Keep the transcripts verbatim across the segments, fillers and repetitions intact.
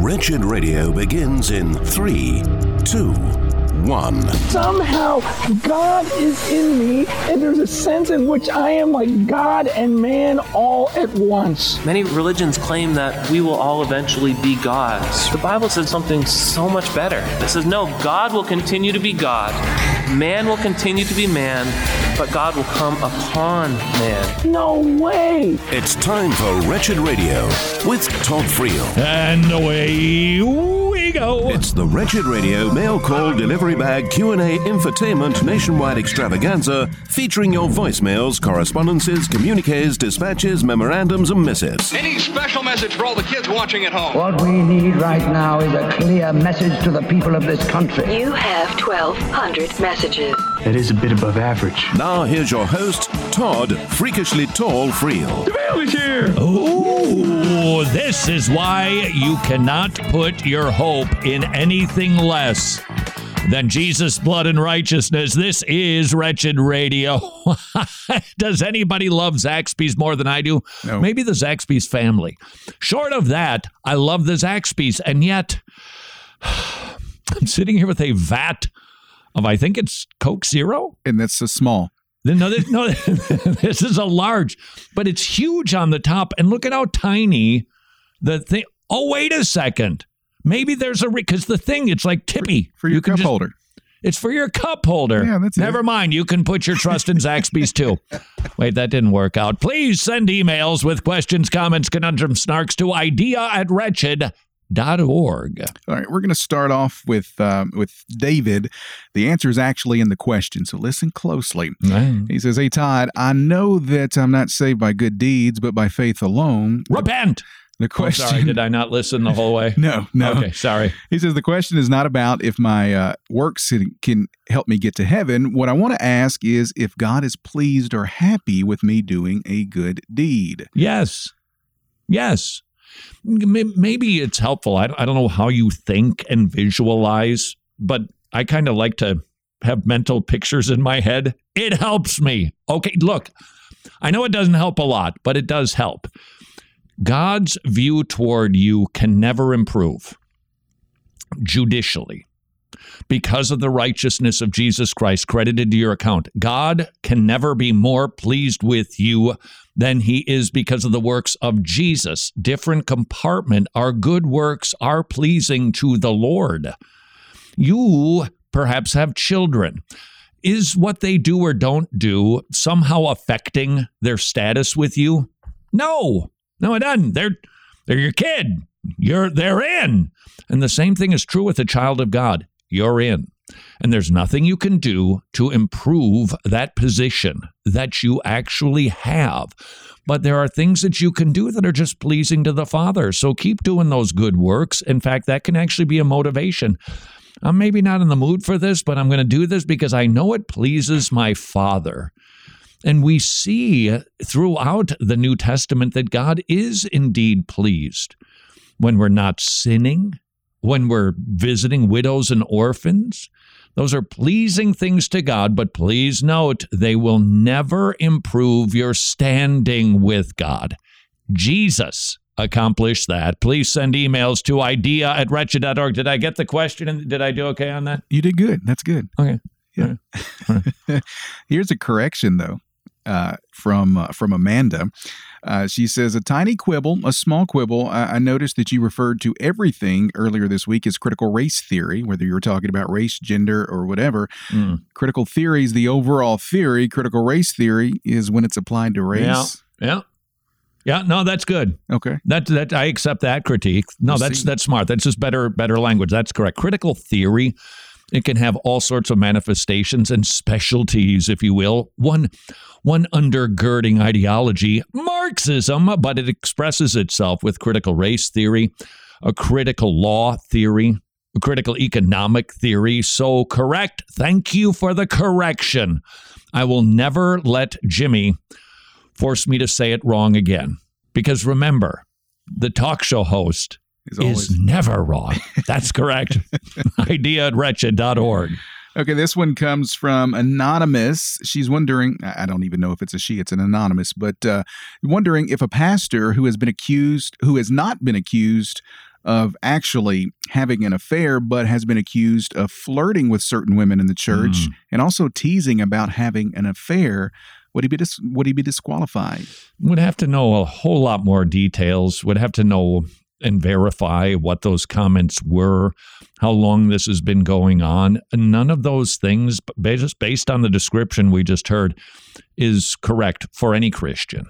Wretched Radio begins in three, two, one. Somehow God is in me, and there's a sense in which I am like God and man all at once. Many religions claim that we will all eventually be gods. The Bible says something so much better. It says, no, God will continue to be God. Man will continue to be man, but God will come upon man. No way! It's time for Wretched Radio with Todd Friel. And away we go. It's the Wretched Radio mail call delivery bag Q and A infotainment nationwide extravaganza featuring your voicemails, correspondences, communiques, dispatches, memorandums, and missives. Any special message for all the kids watching at home? What we need right now is a clear message to the people of this country. You have twelve hundred messages. That is a bit above average. Now here's your host, Todd Freakishly Tall Friel. The mail is here! Ooh, this is why you cannot put your hope in anything less than Jesus' blood and righteousness. This is Wretched Radio. Does anybody love Zaxby's more than I do? No. Maybe the Zaxby's family. Short of that, I love the Zaxby's, and yet I'm sitting here with a vat of, I think it's Coke Zero? And that's so small. No, this, no, this is a large, but it's huge on the top. And look at how tiny the thing. Oh, wait a second. Maybe there's a, because the thing, it's like tippy. For your you cup just, holder. It's for your cup holder. Yeah, that's Never it. mind. You can put your trust in Zaxby's too. Wait, that didn't work out. Please send emails with questions, comments, conundrums, snarks to idea at wretched dot org. All right, we're going to start off with um, with David. The answer is actually in the question, so listen closely. Mm. He says, hey, Todd, I know that I'm not saved by good deeds, but by faith alone. Repent! The Oh, question. sorry, did I not listen the whole way? No, no. Okay, sorry. He says, the question is not about if my uh, works can help me get to heaven. What I want to ask is if God is pleased or happy with me doing a good deed. Yes. Yes. Maybe it's helpful. I don't know how you think and visualize, but I kind of like to have mental pictures in my head. It helps me. Okay, look, I know it doesn't help a lot, but it does help. God's view toward you can never improve judicially because of the righteousness of Jesus Christ credited to your account. God can never be more pleased with you than he is because of the works of Jesus. Different compartment. Our good works are pleasing to the Lord. You perhaps have children. Is what they do or don't do somehow affecting their status with you? No. No, it doesn't. They're they're your kid. You're they're in. And the same thing is true with a child of God. You're in. And there's nothing you can do to improve that position that you actually have. But there are things that you can do that are just pleasing to the Father. So keep doing those good works. In fact, that can actually be a motivation. I'm maybe not in the mood for this, but I'm going to do this because I know it pleases my Father. And we see throughout the New Testament that God is indeed pleased when we're not sinning, when we're visiting widows and orphans. Those are pleasing things to God, but please note, they will never improve your standing with God. Jesus accomplished that. Please send emails to idea at wretched dot org. Did I get the question? And did I do okay on that? You did good. That's good. Okay. Yeah. Here's a correction, though, uh, from uh, from Amanda. Uh, she says, a tiny quibble, a small quibble. I, I noticed that you referred to everything earlier this week as critical race theory, whether you were talking about race, gender, or whatever. Mm. Critical theory is the overall theory. Critical race theory is when it's applied to race. Yeah. Yeah. Yeah, no, that's good. Okay. That that I accept that critique. No, We'll that's see. that's smart. That's just better better language. That's correct. Critical theory, it can have all sorts of manifestations and specialties, if you will. One one undergirding ideology, Marxism, but it expresses itself with critical race theory, a critical law theory, a critical economic theory. So correct. Thank you for the correction. I will never let Jimmy force me to say it wrong again. Because remember, the talk show host Is is, always- never wrong. That's correct. idea at wretched dot org. Okay, this one comes from Anonymous. She's wondering, I don't even know if it's a she, it's an anonymous, but uh, wondering if a pastor who has been accused, who has not been accused of actually having an affair, but has been accused of flirting with certain women in the church mm. and also teasing about having an affair, would he be dis- would he be disqualified? Would have to know a whole lot more details. Would have to know and verify what those comments were, how long this has been going on. None of those things, just based on the description we just heard, is correct for any Christian.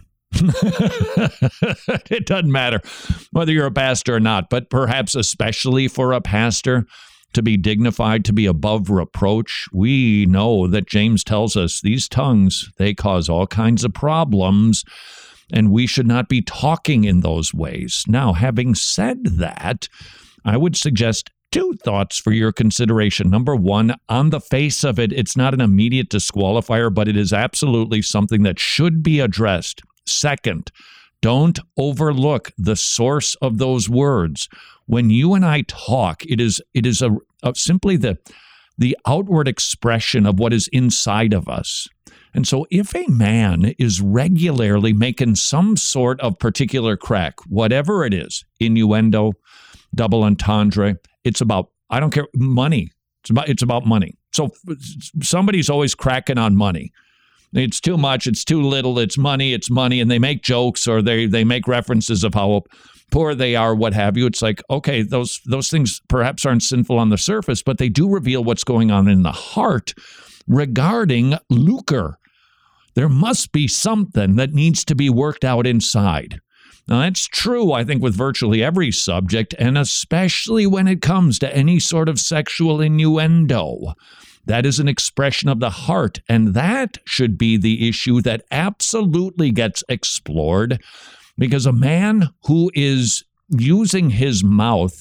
It doesn't matter whether you're a pastor or not, but perhaps especially for a pastor to be dignified, to be above reproach. We know that James tells us these tongues, they cause all kinds of problems, and we should not be talking in those ways. Now, having said that, I would suggest two thoughts for your consideration. Number one, on the face of it, it's not an immediate disqualifier, but it is absolutely something that should be addressed. Second, don't overlook the source of those words. When you and I talk, it is it is a, a simply the the outward expression of what is inside of us. And so if a man is regularly making some sort of particular crack, whatever it is, innuendo, double entendre, it's about, I don't care, money. It's about, it's about money. So somebody's always cracking on money. It's too much, it's too little, it's money, it's money, and they make jokes or they they make references of how poor they are, what have you. It's like, okay, those those things perhaps aren't sinful on the surface, but they do reveal what's going on in the heart regarding lucre. There must be something that needs to be worked out inside. Now, that's true, I think, with virtually every subject, and especially when it comes to any sort of sexual innuendo. That is an expression of the heart, and that should be the issue that absolutely gets explored, because a man who is using his mouth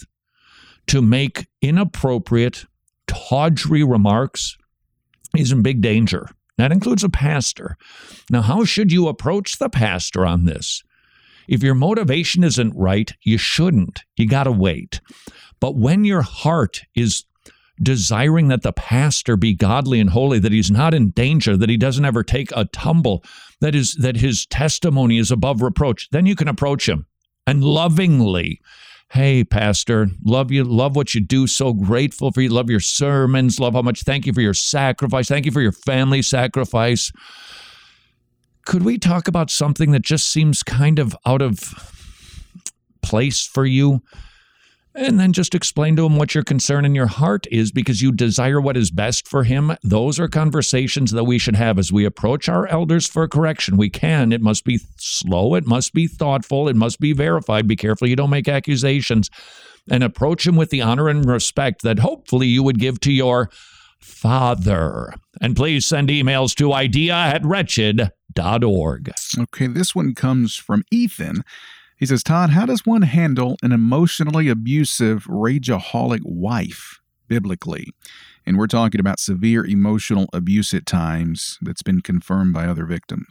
to make inappropriate, tawdry remarks is in big danger. That includes a pastor. Now, how should you approach the pastor on this? If your motivation isn't right, you shouldn't. You got to wait. But when your heart is desiring that the pastor be godly and holy, that he's not in danger, that he doesn't ever take a tumble, that is that his testimony is above reproach, then you can approach him and lovingly, hey, pastor, love you, love what you do, so grateful for you, love your sermons, love how much, thank you for your sacrifice, thank you for your family sacrifice. Could we talk about something that just seems kind of out of place for you? And then just explain to him what your concern in your heart is, because you desire what is best for him. Those are conversations that we should have as we approach our elders for correction. We can. It must be slow. It must be thoughtful. It must be verified. Be careful you don't make accusations. And approach him with the honor and respect that hopefully you would give to your father. And please send emails to idea at wretched dot org. Okay, this one comes from Ethan. He says, Todd, how does one handle an emotionally abusive, rageaholic wife biblically? And we're talking about severe emotional abuse at times that's been confirmed by other victims.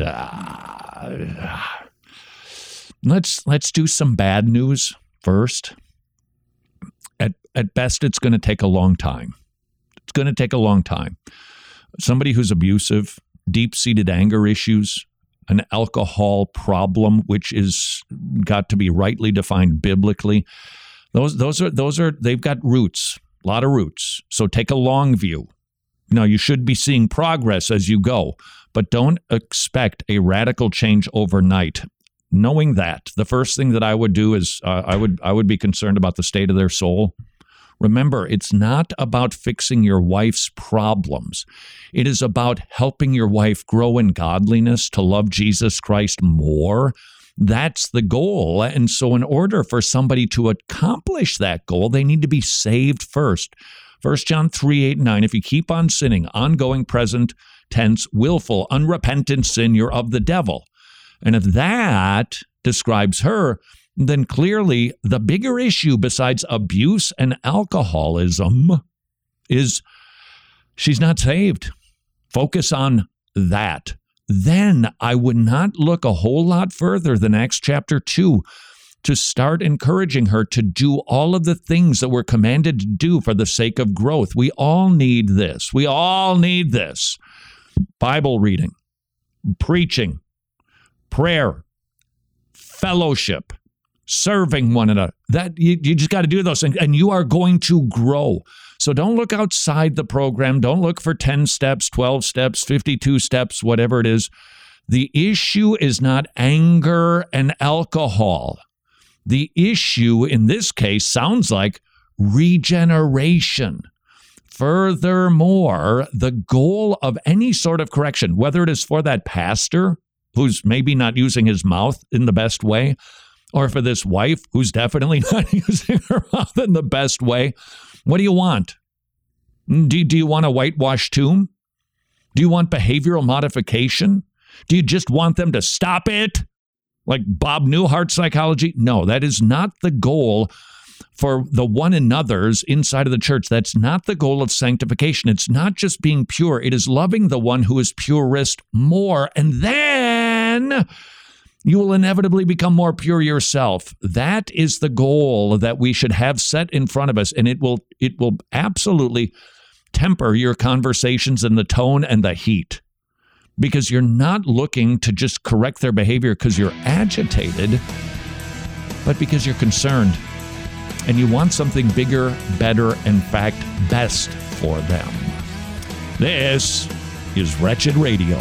Let's let's do some bad news first. At at best, it's going to take a long time. It's going to take a long time. Somebody who's abusive, deep-seated anger issues, an alcohol problem, which is got to be rightly defined biblically. Those, those are, those are, they've got roots, a lot of roots. So take a long view. Now, you should be seeing progress as you go, but don't expect a radical change overnight. Knowing that, the first thing that I would do is uh, I would, I would be concerned about the state of their soul. Remember, it's not about fixing your wife's problems. It is about helping your wife grow in godliness, to love Jesus Christ more. That's the goal. And so in order for somebody to accomplish that goal, they need to be saved first. First John three, eight, nine, if you keep on sinning, ongoing, present tense, willful, unrepentant sin, you're of the devil. And if that describes her, then clearly the bigger issue besides abuse and alcoholism is she's not saved. Focus on that. Then I would not look a whole lot further than Acts chapter two to start encouraging her to do all of the things that we're commanded to do for the sake of growth. We all need this. We all need this. Bible reading, preaching, prayer, fellowship, serving one another. That you, you just got to do those things, and you are going to grow. So don't look outside the program. Don't look for ten steps, twelve steps, fifty-two steps, whatever it is. The issue is not anger and alcohol. The issue in this case sounds like regeneration. Furthermore, the goal of any sort of correction, whether it is for that pastor who's maybe not using his mouth in the best way, or for this wife who's definitely not using her mouth in the best way, what do you want? Do, do you want a whitewashed tomb? Do you want behavioral modification? Do you just want them to stop it? Like Bob Newhart psychology? No, that is not the goal for the one another's inside of the church. That's not the goal of sanctification. It's not just being pure. It is loving the one who is purest more, and then you will inevitably become more pure yourself. That is the goal that we should have set in front of us, and it will it will absolutely temper your conversations and the tone and the heat, because you're not looking to just correct their behavior because you're agitated, but because you're concerned. And you want something bigger, better, in fact, best for them. This is Wretched Radio.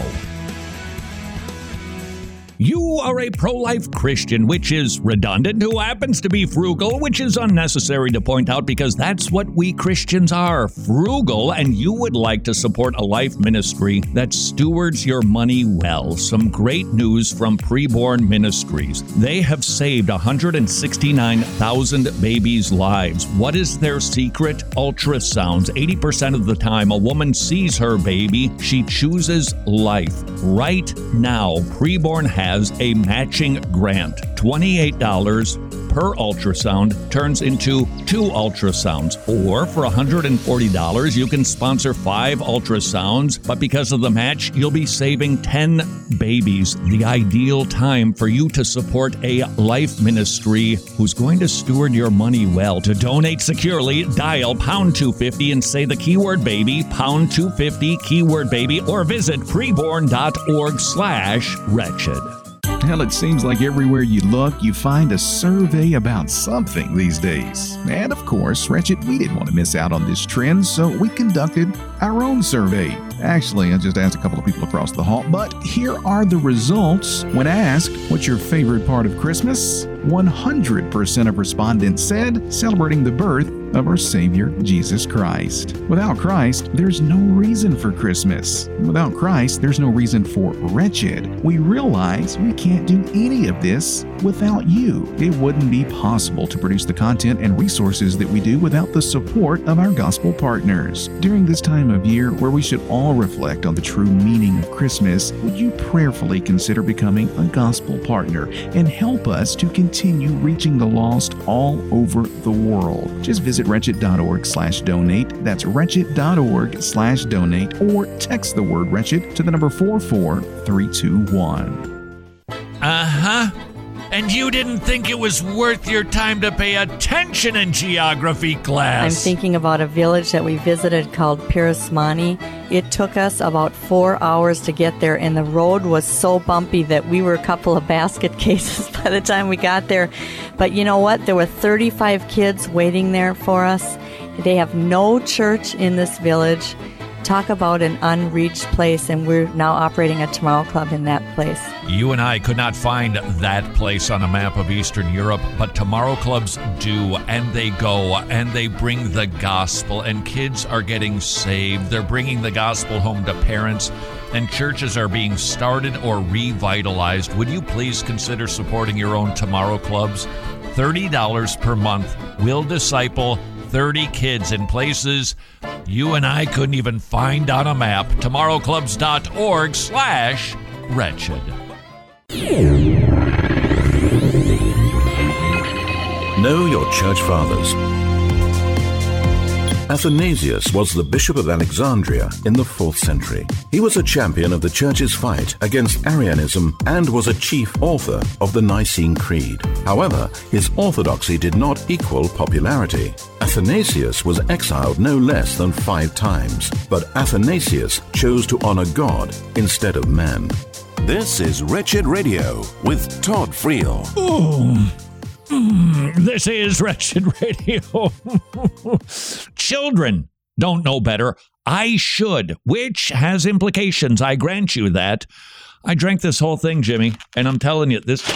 You are a pro-life Christian, which is redundant, who happens to be frugal, which is unnecessary to point out because that's what we Christians are, frugal, and you would like to support a life ministry that stewards your money well. Some great news from Preborn Ministries. They have saved one hundred sixty-nine thousand babies' lives. What is their secret? Ultrasounds. eighty percent of the time a woman sees her baby, she chooses life. Right now, Preborn has has a matching grant. twenty-eight dollars per ultrasound turns into two ultrasounds. Or for one hundred forty dollars, you can sponsor five ultrasounds, but because of the match, you'll be saving ten babies. The ideal time for you to support a life ministry who's going to steward your money well. To donate securely, dial pound two fifty and say the keyword baby, pound two fifty, keyword baby, or visit preborn.org slash wretched. Hell, it seems like everywhere you look, you find a survey about something these days. And of course, Wretched, we didn't want to miss out on this trend, so we conducted our own survey. Actually, I just asked a couple of people across the hall, but here are the results. When asked, what's your favorite part of Christmas? one hundred percent of respondents said celebrating the birth of our Savior, Jesus Christ. Without Christ, there's no reason for Christmas. Without Christ, there's no reason for Wretched. We realize we can't do any of this without you. It wouldn't be possible to produce the content and resources that we do without the support of our gospel partners. During this time of year where we should all reflect on the true meaning of Christmas, would you prayerfully consider becoming a gospel partner and help us to continue reaching the lost all over the world? Just visit wretched.org slash donate. That's wretched.org slash donate, or text the word wretched to the number four four three two one. Uh-huh. And you didn't think it was worth your time to pay attention in geography class. I'm thinking about a village that we visited called Pirasmani. It took us about four hours to get there, and the road was so bumpy that we were a couple of basket cases by the time we got there. But you know what? There were thirty-five kids waiting there for us. They have no church in this village. Talk about an unreached place, and we're now operating a Tomorrow Club in that place. You and I could not find that place on a map of Eastern Europe, but Tomorrow Clubs do, and they go, and they bring the gospel, and kids are getting saved. They're bringing the gospel home to parents, and churches are being started or revitalized. Would you please consider supporting your own Tomorrow Clubs? thirty dollars per month will disciple thirty kids in places you and I couldn't even find on a map. tomorrowclubs.org slash wretched. Know your church fathers. Athanasius was the Bishop of Alexandria in the fourth century. He was a champion of the church's fight against Arianism and was a chief author of the Nicene Creed. However, his orthodoxy did not equal popularity. Athanasius was exiled no less than five times, but Athanasius chose to honor God instead of man. This is Wretched Radio with Todd Friel. Oh, Mm, this is Wretched Radio. Children don't know better. I should, which has implications. I grant you that. I drank this whole thing, Jimmy, and I'm telling you, this...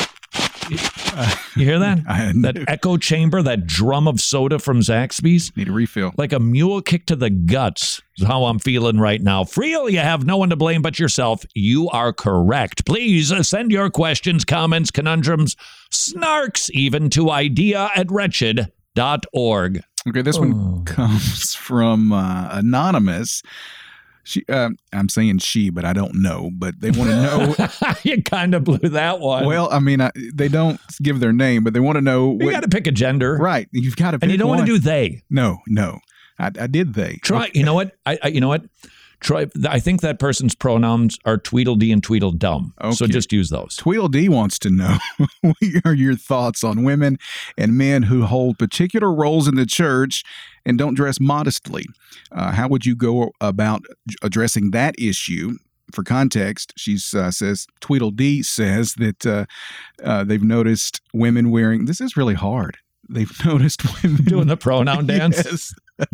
You hear that? That echo chamber, that drum of soda from Zaxby's? Need a refill. Like a mule kick to the guts is how I'm feeling right now. Friel, you have no one to blame but yourself. You are correct. Please uh, send your questions, comments, conundrums, snarks, even to idea at wretched dot org. Okay, this one oh. comes from uh, Anonymous. She, uh, I'm saying she, but I don't know. But they want to know. You kind of blew that one. Well, I mean, I, they don't give their name, but they want to know. You got to pick a gender, right? You've got to, pick and you don't one. want to do they. No, no, I, I did they. Try. Okay. You know what? I, I. You know what? Try. I think that person's pronouns are Tweedledee and Tweedledum. Okay. So just use those. Tweedledee wants to know what are your thoughts on women and men who hold particular roles in the church and don't dress modestly. Uh, how would you go about addressing that issue? For context, she uh, says, Tweedledee says that uh, uh, they've noticed women wearing, this is really hard. They've noticed women doing the pronoun dance. Yes.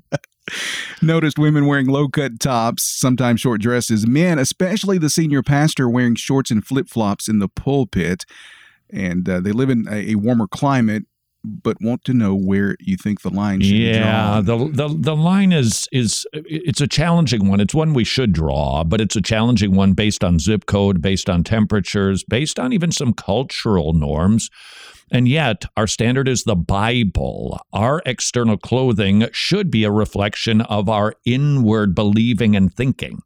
Noticed women wearing low-cut tops, sometimes short dresses. Men, especially the senior pastor, wearing shorts and flip-flops in the pulpit. And uh, they live in a, a warmer climate, but want to know where you think the line should yeah, be drawn. Yeah, the, the the line is, is it's a challenging one. It's one we should draw, but it's a challenging one based on zip code, based on temperatures, based on even some cultural norms. And yet, our standard is the Bible. Our external clothing should be a reflection of our inward believing and thinking.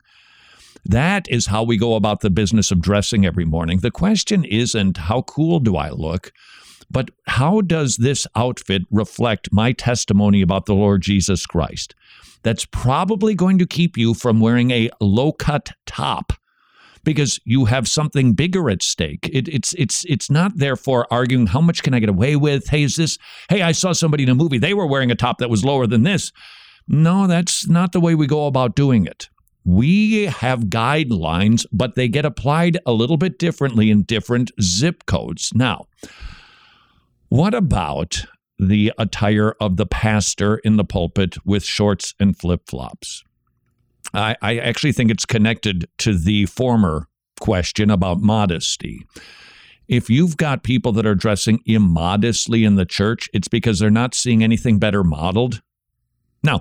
That is how we go about the business of dressing every morning. The question isn't, how cool do I look? But how does this outfit reflect my testimony about the Lord Jesus Christ? That's probably going to keep you from wearing a low-cut top, because you have something bigger at stake. It, it's it's it's not therefore arguing how much can I get away with. Hey, is this? Hey, I saw somebody in a movie. They were wearing a top that was lower than this. No, that's not the way we go about doing it. We have guidelines, but they get applied a little bit differently in different zip codes. Now, what about the attire of the pastor in the pulpit with shorts and flip-flops? I, I actually think it's connected to the former question about modesty. If you've got people that are dressing immodestly in the church, it's because they're not seeing anything better modeled. Now,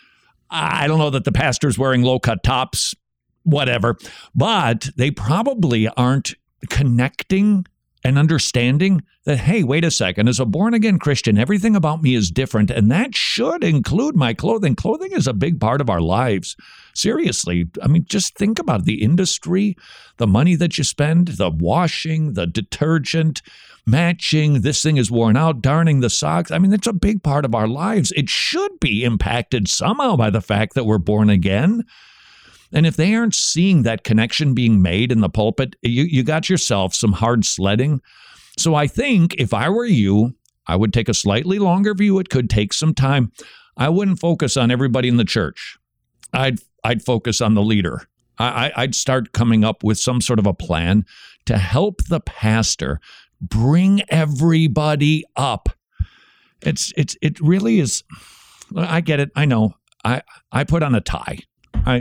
I don't know that the pastor's wearing low-cut tops, whatever, but they probably aren't connecting and understanding that, hey, wait a second, as a born-again Christian, everything about me is different, and that should include my clothing. Clothing is a big part of our lives. Seriously, I mean, just think about it. The industry, the money that you spend, the washing, the detergent, matching, this thing is worn out, darning the socks. I mean, it's a big part of our lives. It should be impacted somehow by the fact that we're born again. And if they aren't seeing that connection being made in the pulpit, you, you got yourself some hard sledding. So I think if I were you, I would take a slightly longer view. It could take some time. I wouldn't focus on everybody in the church. I'd I'd focus on the leader. I, I'd start coming up with some sort of a plan to help the pastor bring everybody up. It's it's it really is. I get it. I know. I I put on a tie. I.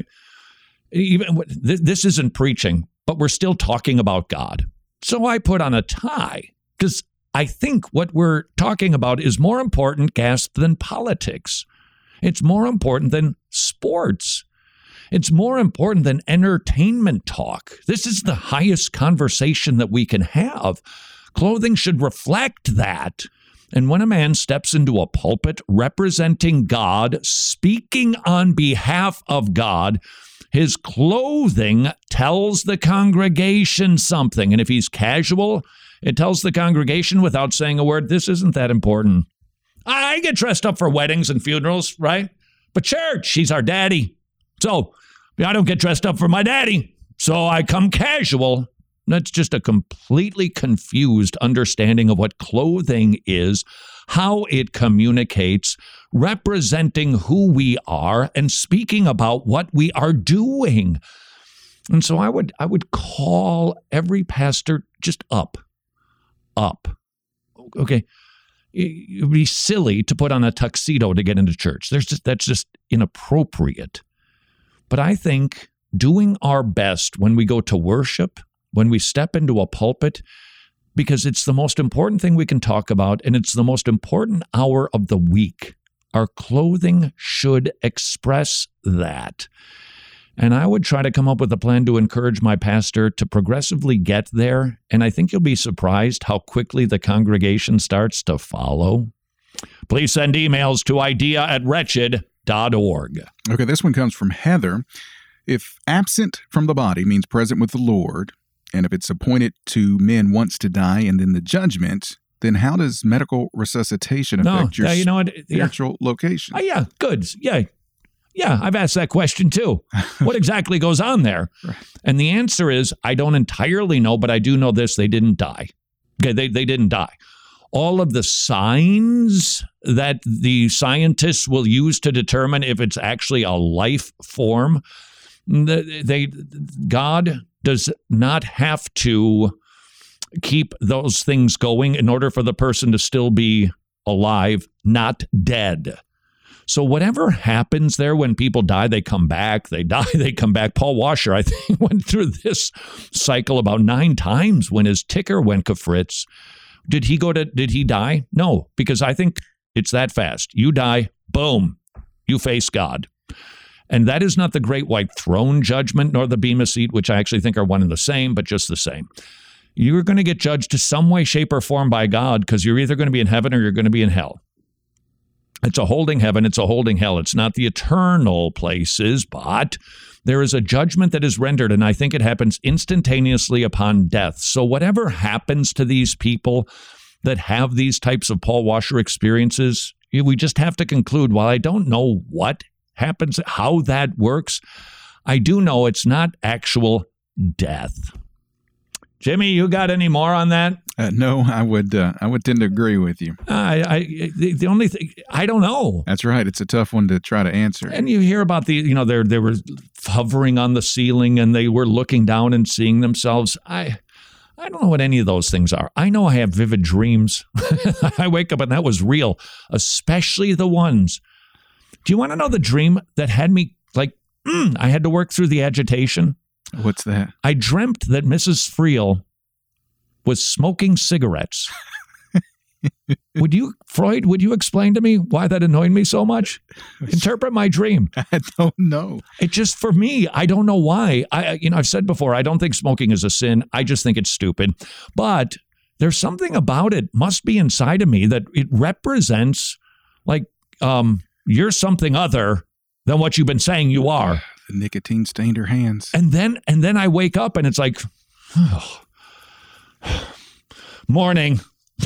Even this isn't preaching, but we're still talking about God. So I put on a tie because I think what we're talking about is more important, gasp, than politics. It's more important than sports. It's more important than entertainment talk. This is the highest conversation that we can have. Clothing should reflect that. And when a man steps into a pulpit representing God, speaking on behalf of God, his clothing tells the congregation something. And if he's casual, it tells the congregation without saying a word, this isn't that important. I get dressed up for weddings and funerals, right? But church, he's our daddy. So I don't get dressed up for my daddy. So I come casual. That's just a completely confused understanding of what clothing is, how it communicates, representing who we are, and speaking about what we are doing. And so I would I would call every pastor just up, up. Okay, it would be silly to put on a tuxedo to get into church. There's just, that's just inappropriate. But I think doing our best when we go to worship, when we step into a pulpit, because it's the most important thing we can talk about, and it's the most important hour of the week. Our clothing should express that. And I would try to come up with a plan to encourage my pastor to progressively get there. And I think you'll be surprised how quickly the congregation starts to follow. Please send emails to idea at wretched dot org. Okay, this one comes from Heather. If absent from the body means present with the Lord, and if it's appointed to men once to die and then the judgment, then how does medical resuscitation affect no, your you know what? spiritual yeah. location? Oh, yeah, good. Yeah. Yeah, I've asked that question too. What exactly goes on there? Right. And the answer is, I don't entirely know, but I do know this. They didn't die. Okay, they, they didn't die. All of the signs that the scientists will use to determine if it's actually a life form, they, they God does not have to keep those things going in order for the person to still be alive, not dead. So whatever happens there when people die, they come back, they die, they come back. Paul Washer, I think, went through this cycle about nine times when his ticker went kafritz. Did he go to, did he die? No, because I think it's that fast. You die, boom, you face God. And that is not the great white throne judgment nor the bema seat, which I actually think are one and the same, but just the same. You're going to get judged to some way, shape, or form by God because you're either going to be in heaven or you're going to be in hell. It's a holding heaven, it's a holding hell. It's not the eternal places, but there is a judgment that is rendered, and I think it happens instantaneously upon death. So whatever happens to these people that have these types of Paul Washer experiences, we just have to conclude, while I don't know what happens, how that works, I do know it's not actual death. Jimmy, you got any more on that? Uh, no, I would. Uh, I would tend to agree with you. I, I the, the only thing I don't know. That's right. It's a tough one to try to answer. And you hear about the, you know, they they were hovering on the ceiling and they were looking down and seeing themselves. I, I don't know what any of those things are. I know I have vivid dreams. I wake up and that was real, especially the ones. Do you want to know the dream that had me like? Mm, I had to work through the agitation. What's that? I dreamt that Missus Friel was smoking cigarettes. Would you, Freud, would you explain to me why that annoyed me so much? Interpret my dream. I don't know. It just, for me, I don't know why. I, you know, I've said before, I don't think smoking is a sin. I just think it's stupid. But there's something about it, must be inside of me, that it represents like um, you're something other than what you've been saying you are. The nicotine stained her hands. And then and then I wake up and it's like, oh, morning.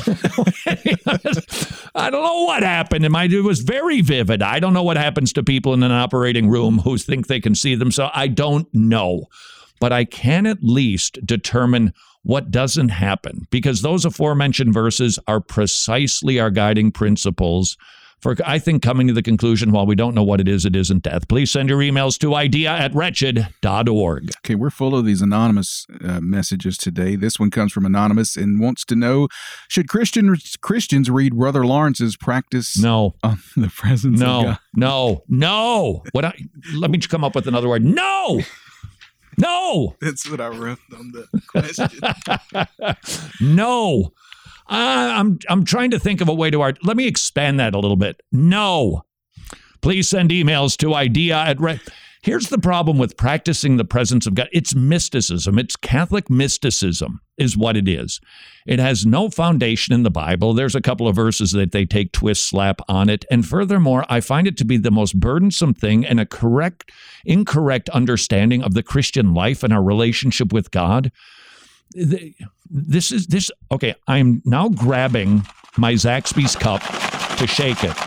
I don't know what happened. It, might, it was very vivid. I don't know what happens to people in an operating room who think they can see themselves. I don't know. But I can at least determine what doesn't happen, because those aforementioned verses are precisely our guiding principles for, I think, coming to the conclusion, while we don't know what it is, it isn't death. Please send your emails to idea at wretched dot org. Okay, we're full of these anonymous uh, messages today. This one comes from Anonymous and wants to know, should Christians Christians read Brother Lawrence's Practice no. on the Presence no, of God? No, no, What? I, let me come up with another word. No! No! That's what I wrote on the question. No! Uh, I'm I'm trying to think of a way to art. Let me expand that a little bit. No. Please send emails to idea at re- Here's the problem with practicing the presence of God. It's mysticism. It's Catholic mysticism is what it is. It has no foundation in the Bible. There's a couple of verses that they take twist slap on it. And furthermore, I find it to be the most burdensome thing and a correct, incorrect understanding of the Christian life and our relationship with God. This is this. Okay, I'm now grabbing my Zaxby's cup to shake it.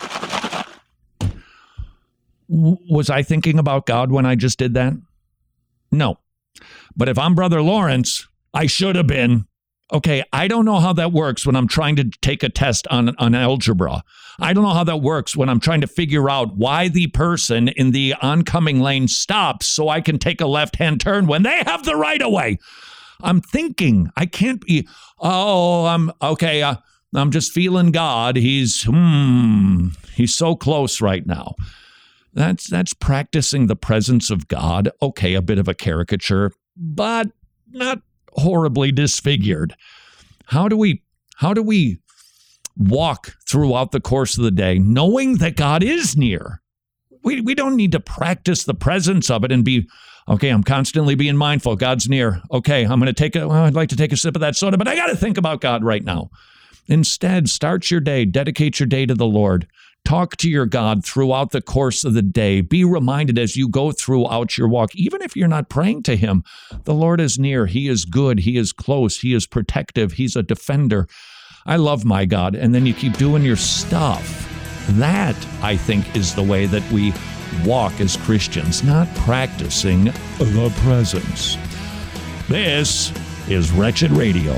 W- was I thinking about God when I just did that? No. But if I'm Brother Lawrence, I should have been. Okay, I don't know how that works when I'm trying to take a test on, on algebra. I don't know how that works when I'm trying to figure out why the person in the oncoming lane stops so I can take a left-hand turn when they have the right-of-way. I'm thinking, I can't be, oh, I'm, okay, uh, I'm just feeling God. He's, hmm, he's so close right now. That's that's practicing the presence of God. Okay, a bit of a caricature, but not horribly disfigured. How do we how do we walk throughout the course of the day knowing that God is near? We we don't need to practice the presence of it and be, okay, I'm constantly being mindful. God's near. Okay, I'm going to take a, well, I'd like to take a sip of that soda, but I got to think about God right now. Instead, start your day, dedicate your day to the Lord. Talk to your God throughout the course of the day. Be reminded as you go throughout your walk, even if you're not praying to him, the Lord is near. He is good. He is close. He is protective. He's a defender. I love my God. And then you keep doing your stuff. That, I think, is the way that we walk as Christians, not practicing the presence. This is Wretched Radio.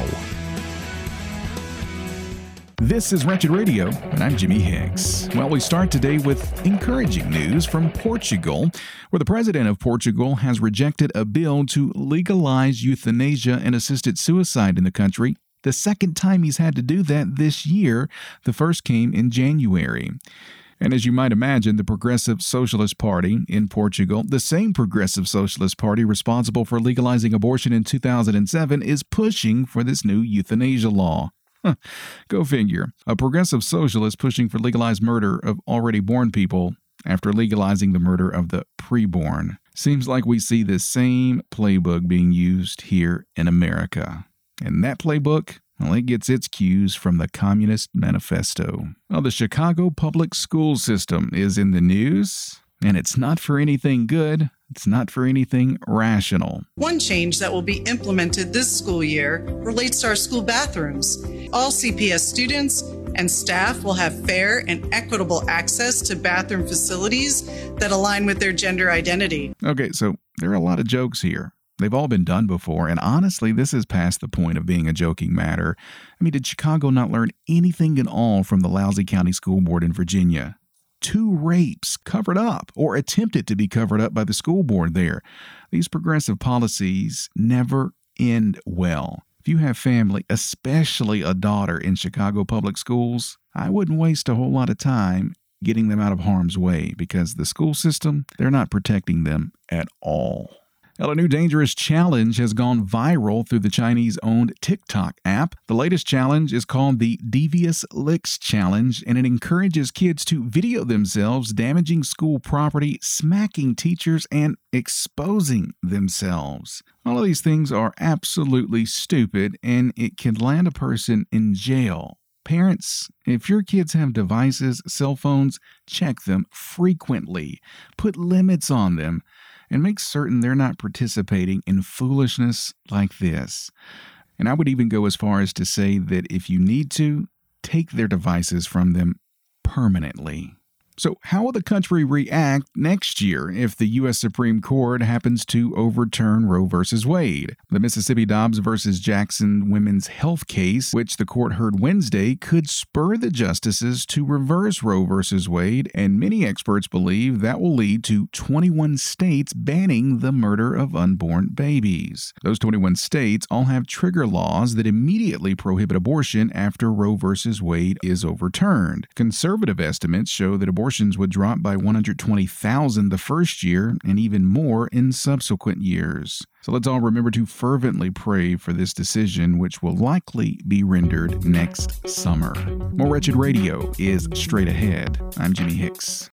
This is Wretched Radio, and I'm Jimmy Hicks. Well, we start today with encouraging news from Portugal, where the president of Portugal has rejected a bill to legalize euthanasia and assisted suicide in the country. The second time he's had to do that this year. The first came in January. And as you might imagine, the Progressive Socialist Party in Portugal, the same Progressive Socialist Party responsible for legalizing abortion in two thousand seven, is pushing for this new euthanasia law. Huh. Go figure. A progressive socialist pushing for legalized murder of already born people after legalizing the murder of the preborn. Seems like we see the same playbook being used here in America. And that playbook, well, it gets its cues from the Communist Manifesto. Well, the Chicago public school system is in the news, and it's not for anything good. It's not for anything rational. One change that will be implemented this school year relates to our school bathrooms. All C P S students and staff will have fair and equitable access to bathroom facilities that align with their gender identity. Okay, so there are a lot of jokes here. They've all been done before, and honestly, this is past the point of being a joking matter. I mean, did Chicago not learn anything at all from the lousy county school board in Virginia? Two rapes covered up or attempted to be covered up by the school board there. These progressive policies never end well. If you have family, especially a daughter in Chicago public schools, I wouldn't waste a whole lot of time getting them out of harm's way because the school system, they're not protecting them at all. Well, a new dangerous challenge has gone viral through the Chinese-owned TikTok app. The latest challenge is called the Devious Licks Challenge, and it encourages kids to video themselves damaging school property, smacking teachers, and exposing themselves. All of these things are absolutely stupid, and it can land a person in jail. Parents, if your kids have devices, cell phones, check them frequently. Put limits on them. And make certain they're not participating in foolishness like this. And I would even go as far as to say that if you need to, take their devices from them permanently. So how will the country react next year if the U S Supreme Court happens to overturn Roe versus Wade? The Mississippi Dobbs versus Jackson women's health case, which the court heard Wednesday, could spur the justices to reverse Roe versus Wade, and many experts believe that will lead to twenty-one states banning the murder of unborn babies. Those twenty-one states all have trigger laws that immediately prohibit abortion after Roe versus Wade is overturned. Conservative estimates show that abortion Abortions would drop by one hundred twenty thousand the first year and even more in subsequent years. So let's all remember to fervently pray for this decision, which will likely be rendered next summer. More Wretched Radio is straight ahead. I'm Jimmy Hicks.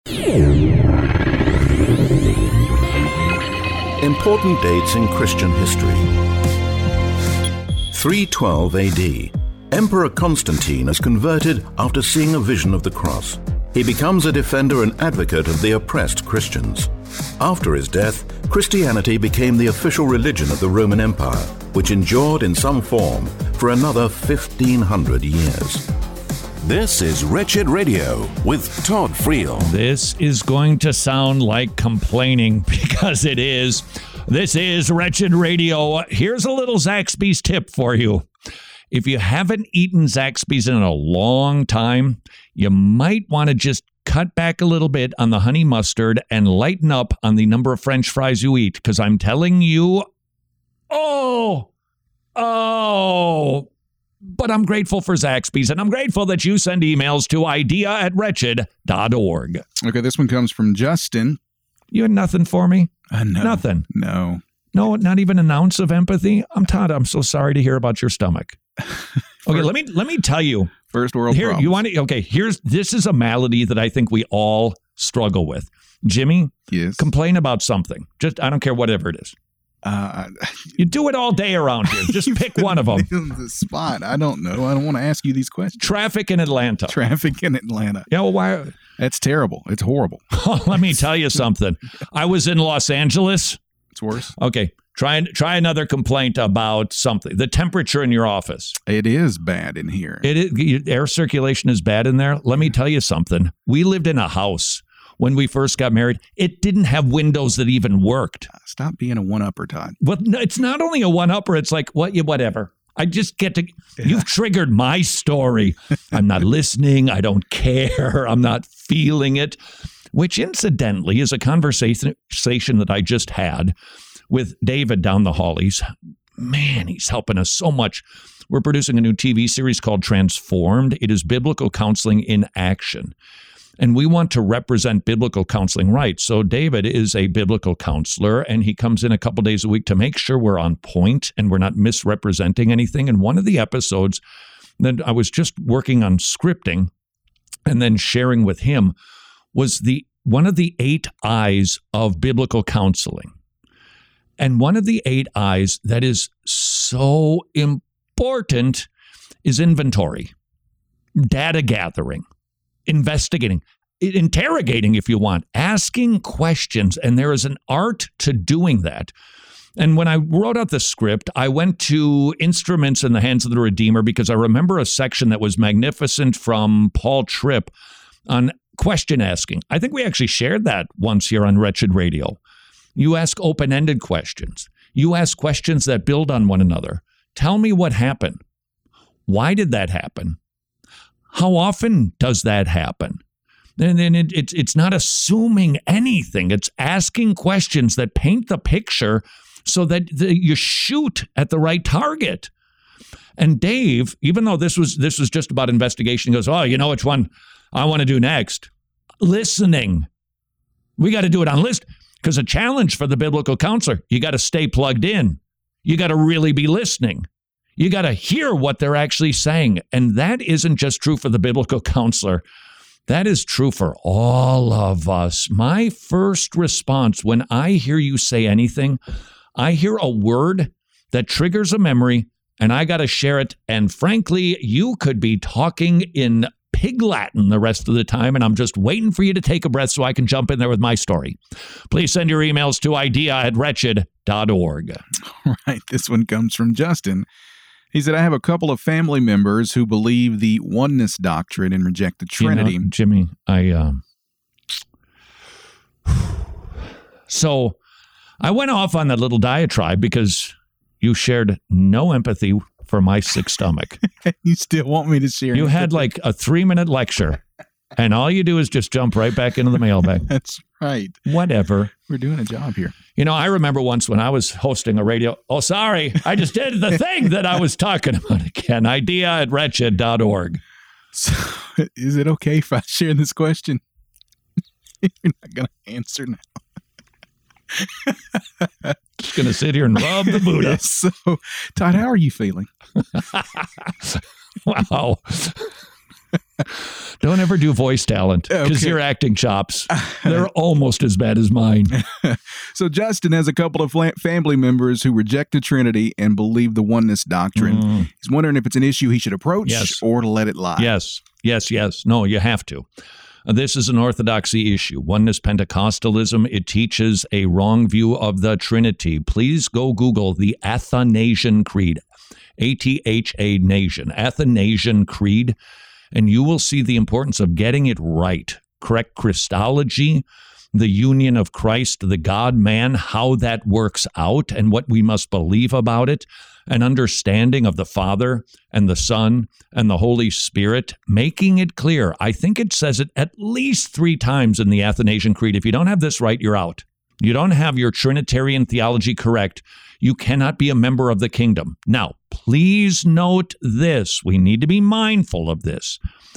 Important dates in Christian history. three twelve A D. Emperor Constantine is converted after seeing a vision of the cross. He becomes a defender and advocate of the oppressed Christians. After his death, Christianity became the official religion of the Roman Empire, which endured in some form for another fifteen hundred years. This is Wretched Radio with Todd Friel. This is going to sound like complaining because it is. This is Wretched Radio. Here's a little Zaxby's tip for you. If you haven't eaten Zaxby's in a long time, you might want to just cut back a little bit on the honey mustard and lighten up on the number of French fries you eat, because I'm telling you, oh, oh, But I'm grateful for Zaxby's, and I'm grateful that you send emails to idea at wretched dot org. Okay, this one comes from Justin. You had nothing for me? Uh, no. Nothing? No. No, not even an ounce of empathy? I'm Todd, I'm so sorry to hear about your stomach. Okay, let me let me tell you. First world here, problems. You want to, okay, here's, this is a malady that I think we all struggle with. Jimmy, yes. Complain about something. Just, I don't care whatever it is. Uh, you do it all day around here. Just pick one of them. The spot. I don't know. I don't want to ask you these questions. Traffic in Atlanta. Traffic in Atlanta. Yeah, well, why? That's terrible. It's horrible. Let me tell you something. I was in Los Angeles. It's worse. Okay. Try try another complaint about something. The temperature in your office. It is bad in here. It is, air circulation is bad in there. Let me tell you something. We lived in a house when we first got married. It didn't have windows that even worked. Stop being a one-upper, Todd. Well, no, it's not only a one-upper. It's like, what? Whatever. I just get to, yeah. You've triggered my story. I'm not listening. I don't care. I'm not feeling it, which incidentally is a conversation that I just had with David down the hall. He's, man, he's helping us so much. We're producing a new T V series called Transformed. It is biblical counseling in action. And we want to represent biblical counseling right. So David is a biblical counselor, and he comes in a couple days a week to make sure we're on point and we're not misrepresenting anything. And one of the episodes that I was just working on scripting and then sharing with him was the one of the eight eyes of biblical counseling. And one of the eight eyes that is so important is inventory, data gathering, investigating, interrogating if you want, asking questions. And there is an art to doing that. And when I wrote out the script, I went to Instruments in the Hands of the Redeemer because I remember a section that was magnificent from Paul Tripp on question asking. I think we actually shared that once here on Wretched Radio. You ask open-ended questions. You ask questions that build on one another. Tell me what happened. Why did that happen? How often does that happen? And then it, it, it's not assuming anything. It's asking questions that paint the picture so that the, you shoot at the right target. And Dave, even though this was this was just about investigation, he goes, oh, you know which one I want to do next? Listening. We got to do it on list. Because a challenge for the biblical counselor, you got to stay plugged in. You got to really be listening. You got to hear what they're actually saying. And that isn't just true for the biblical counselor. That is true for all of us. My first response when I hear you say anything, I hear a word that triggers a memory, and I got to share it. And frankly, you could be talking in Pig Latin the rest of the time, and I'm just waiting for you to take a breath so I can jump in there with my story. Please send your emails to idea at wretched dot org. All right, this one comes from Justin. He said, I have a couple of family members who believe the oneness doctrine and reject the Trinity. You know, Jimmy, I, um, so I went off on that little diatribe because you shared no empathy for my sick stomach. You still want me to share? You had like a three-minute lecture, and all you do is just jump right back into the mailbag. That's right. Whatever. We're doing a job here. You know, I remember once when I was hosting a radio. Oh, sorry. I just did the thing that I was talking about again. idea at wretched dot org. So, is it okay if I share this question? You're not going to answer now. Just going to sit here and rub the Buddha. Yes, so, Todd, how are you feeling? Wow. Don't ever do voice talent because okay. Your acting chops, they're almost as bad as mine. So Justin has a couple of family members who reject the Trinity and believe the oneness doctrine. Mm. He's wondering if it's an issue he should approach yes. or to let it lie. Yes, yes, yes. No, you have to. Uh, this is an orthodoxy issue. Oneness Pentecostalism, it teaches a wrong view of the Trinity. Please go Google the Athanasian Creed, A T H A Nation, Athanasian Creed, and you will see the importance of getting it right. Correct Christology, the union of Christ, the God-man, how that works out and what we must believe about it, an understanding of the Father and the Son and the Holy Spirit, making it clear. I think it says it at least three times in the Athanasian Creed. If you don't have this right, you're out. You don't have your Trinitarian theology correct, you cannot be a member of the kingdom. Now, Please note this. We need to be mindful of this.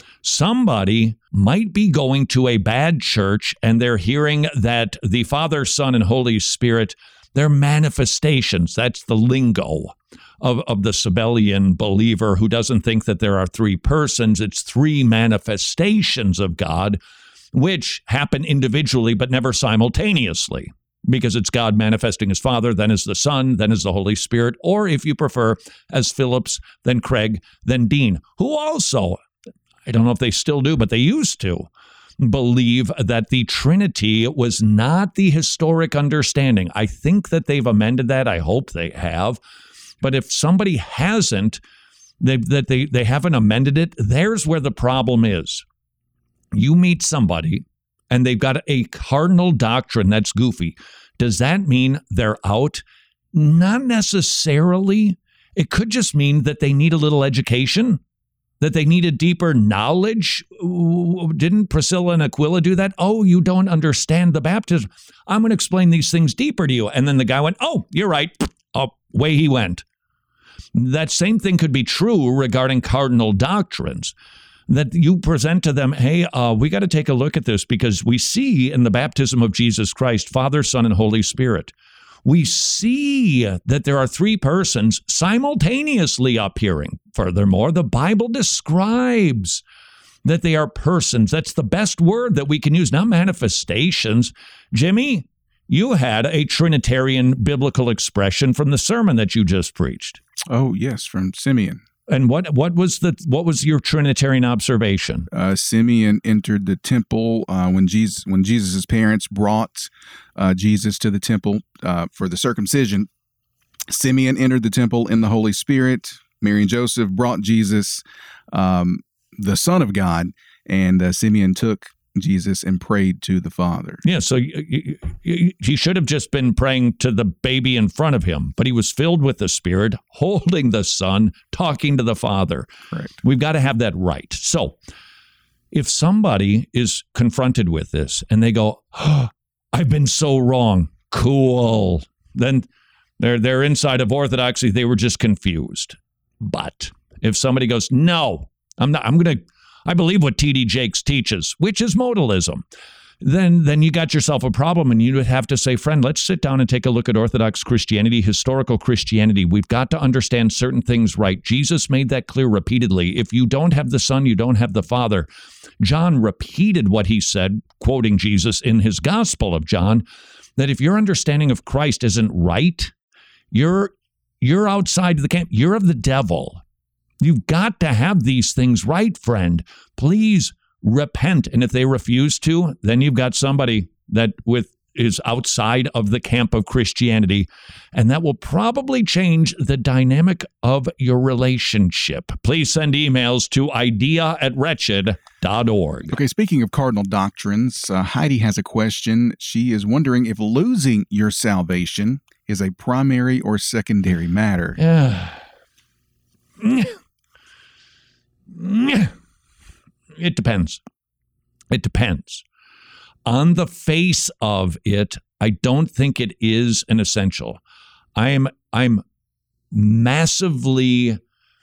Somebody might be going to a bad church and they're hearing that the Father, Son, and Holy Spirit, they're manifestations. That's the lingo of, of the Sabellian believer who doesn't think that there are three persons. It's three manifestations of God, which happen individually but never simultaneously, because it's God manifesting as Father, then as the Son, then as the Holy Spirit, or if you prefer, as Phillips, then Craig, then Dean, who also, I don't know if they still do, but they used to believe that the Trinity was not the historic understanding. I think that they've amended that. I hope they have. But if somebody hasn't, they, that they, they haven't amended it, there's where the problem is. You meet somebody and they've got a cardinal doctrine that's goofy. Does that mean they're out? Not necessarily. It could just mean that they need a little education, that they need a deeper knowledge. Didn't Priscilla and Aquila do that? Oh, you don't understand the baptism. I'm going to explain these things deeper to you. And then the guy went, oh, you're right. Oh, away he went. That same thing could be true regarding cardinal doctrines, that you present to them, hey, uh, we got to take a look at this because we see in the baptism of Jesus Christ, Father, Son, and Holy Spirit, we see that there are three persons simultaneously appearing. Furthermore, the Bible describes that they are persons. That's the best word that we can use, not manifestations. Jimmy, you had a Trinitarian biblical expression from the sermon that you just preached. Oh, yes, from Simeon. And what what was the what was your Trinitarian observation? Uh, Simeon entered the temple uh, when Jesus when Jesus' parents brought uh, Jesus to the temple uh, for the circumcision. Simeon entered the temple in the Holy Spirit. Mary and Joseph brought Jesus, um, the Son of God, and uh, Simeon took Jesus and prayed to the Father. Yeah, so he should have just been praying to the baby in front of him, but he was filled with the Spirit, holding the Son, talking to the Father. Correct. We've got to have that right. So if somebody is confronted with this and they go, oh, I've been so wrong, cool, then they're, they're inside of orthodoxy, they were just confused. But if somebody goes, no, I'm not, I'm going to, I believe what T D Jakes teaches, which is modalism, then then you got yourself a problem, and you would have to say, friend, let's sit down and take a look at Orthodox Christianity, historical Christianity. We've got to understand certain things right. Jesus made that clear repeatedly. If you don't have the Son, you don't have the Father. John repeated what he said, quoting Jesus in his Gospel of John, that if your understanding of Christ isn't right, you're you're outside the camp. You're of the devil. You've got to have these things right, friend. Please repent. And if they refuse to, then you've got somebody that with is outside of the camp of Christianity, and that will probably change the dynamic of your relationship. Please send emails to idea at wretched dot org. Okay, speaking of cardinal doctrines, uh, Heidi has a question. She is wondering if losing your salvation is a primary or secondary matter. Yeah. It depends. It depends. On the face of it, I don't think it is an essential. I am I'm massively,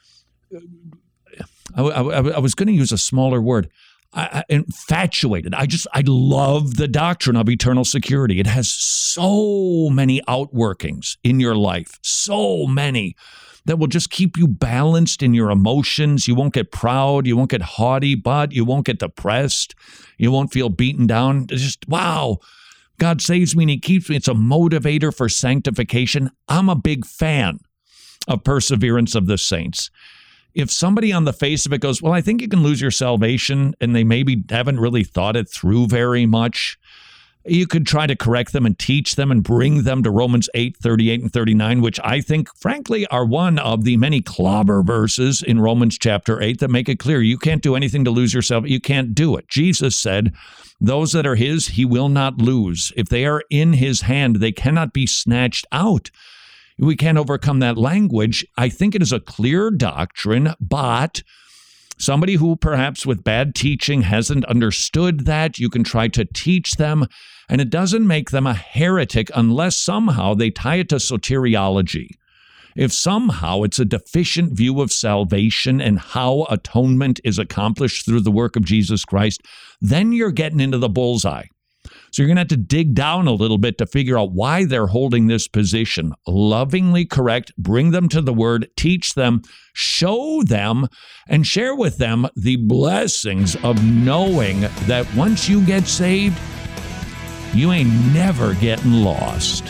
I, I, I was going to use a smaller word, I, I, infatuated. I just, I love the doctrine of eternal security. It has so many outworkings in your life, so many that will just keep you balanced in your emotions. You won't get proud. You won't get haughty, but you won't get depressed. You won't feel beaten down. It's just, wow, God saves me and he keeps me. It's a motivator for sanctification. I'm a big fan of perseverance of the saints. If somebody on the face of it goes, well, I think you can lose your salvation, and they maybe haven't really thought it through very much, you could try to correct them and teach them and bring them to Romans eight, thirty-eight and thirty-nine, which I think, frankly, are one of the many clobber verses in Romans chapter eight that make it clear you can't do anything to lose yourself. You can't do it. Jesus said, those that are his, he will not lose. If they are in his hand, they cannot be snatched out. We can't overcome that language. I think it is a clear doctrine, but somebody who perhaps with bad teaching hasn't understood that, you can try to teach them, and it doesn't make them a heretic unless somehow they tie it to soteriology. If somehow it's a deficient view of salvation and how atonement is accomplished through the work of Jesus Christ, then you're getting into the bullseye. So you're going to have to dig down a little bit to figure out why they're holding this position. Lovingly correct, bring them to the Word, teach them, show them, and share with them the blessings of knowing that once you get saved, you ain't never getting lost.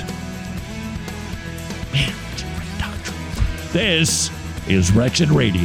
Man, it's a great doctrine. This is Wretched Radio.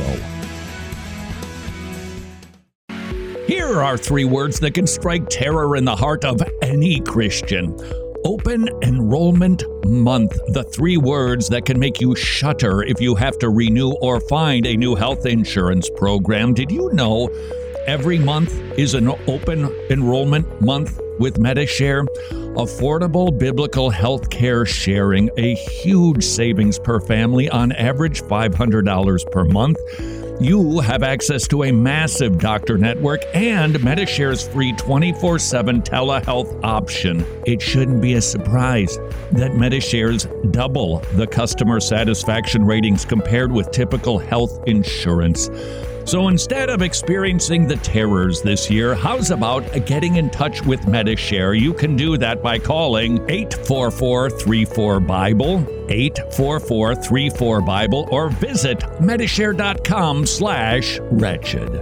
Here are three words that can strike terror in the heart of any Christian. Open Enrollment Month. The three words that can make you shudder if you have to renew or find a new health insurance program. Did you know every month is an open enrollment month with Medi-Share? Affordable biblical health care sharing, a huge savings per family, on average five hundred dollars per month. You have access to a massive doctor network and Medi-Share's free twenty-four seven telehealth option. It shouldn't be a surprise that Medi-Share's double the customer satisfaction ratings compared with typical health insurance. So instead of experiencing the terrors this year, how's about getting in touch with Medi-Share? You can do that by calling eight four four, three four, Bible, eight four four, three four, Bible, or visit medishare.com slash wretched.